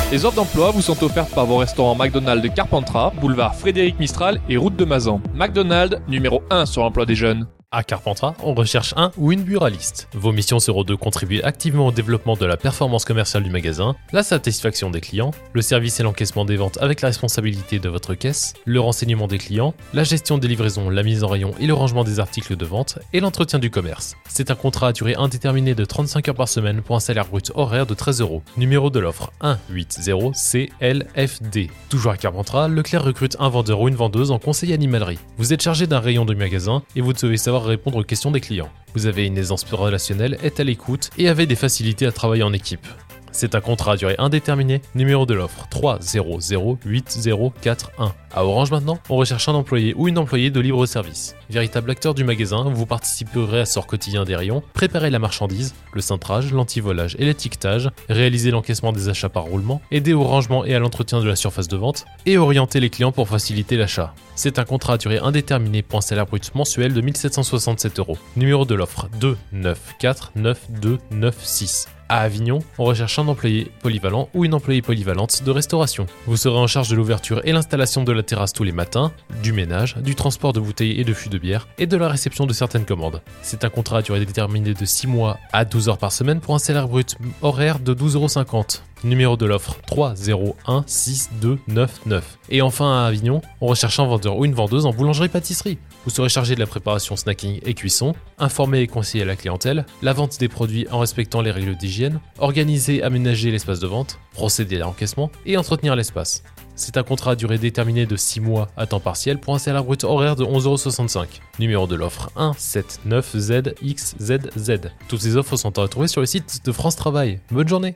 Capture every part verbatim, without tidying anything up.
Les offres d'emploi vous sont offertes par vos restaurants McDonald's de Carpentras, boulevard Frédéric Mistral et route de Mazan. McDonald's, numéro un sur l'emploi des jeunes. À Carpentras, on recherche un ou une buraliste. Vos missions seront de contribuer activement au développement de la performance commerciale du magasin, la satisfaction des clients, le service et l'encaissement des ventes avec la responsabilité de votre caisse, le renseignement des clients, la gestion des livraisons, la mise en rayon et le rangement des articles de vente et l'entretien du commerce. C'est un contrat à durée indéterminée de trente-cinq heures par semaine pour un salaire brut horaire de treize euros. Numéro de l'offre un huit zéro C L F D. Toujours à Carpentras, Leclerc recrute un vendeur ou une vendeuse en conseil animalerie. Vous êtes chargé d'un rayon du magasin et vous devez savoir répondre aux questions des clients. Vous avez une aisance relationnelle, êtes à l'écoute et avez des facilités à travailler en équipe. C'est un contrat à durée indéterminée, numéro de l'offre trois zéro zéro huit zéro quatre un. À Orange maintenant, on recherche un employé ou une employée de libre service. Véritable acteur du magasin, vous participerez à sort quotidien des rayons, préparez la marchandise, le cintrage, l'antivolage et l'étiquetage, réalisez l'encaissement des achats par roulement, aider au rangement et à l'entretien de la surface de vente, et orienter les clients pour faciliter l'achat. C'est un contrat à durée indéterminée pour un salaire brut mensuel de mille sept cent soixante-sept euros. Numéro de l'offre deux neuf quatre neuf deux neuf six. À Avignon, on recherche un employé polyvalent ou une employée polyvalente de restauration. Vous serez en charge de l'ouverture et l'installation de la terrasse tous les matins, du ménage, du transport de bouteilles et de fûts de bière et de la réception de certaines commandes. C'est un contrat à durée déterminée de six mois à douze heures par semaine pour un salaire brut horaire de douze euros cinquante. Numéro de l'offre trois zéro un six deux neuf neuf. Et enfin à Avignon, on recherche un vendeur ou une vendeuse en boulangerie-pâtisserie. Vous serez chargé de la préparation snacking et cuisson, informer et conseiller la clientèle, la vente des produits en respectant les règles d'hygiène, organiser, aménager l'espace de vente, procéder à l'encaissement et entretenir l'espace. C'est un contrat à durée déterminée de six mois à temps partiel pour un salaire brut horaire de onze euros soixante-cinq. Numéro de l'offre un sept neuf Z X Z Z. Toutes ces offres sont à retrouver sur le site de France Travail. Bonne journée.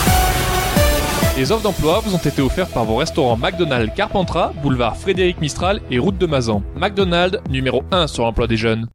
Les offres d'emploi vous ont été offertes par vos restaurants McDonald's Carpentras, boulevard Frédéric Mistral et route de Mazan. McDonald's, numéro un sur l'emploi des jeunes.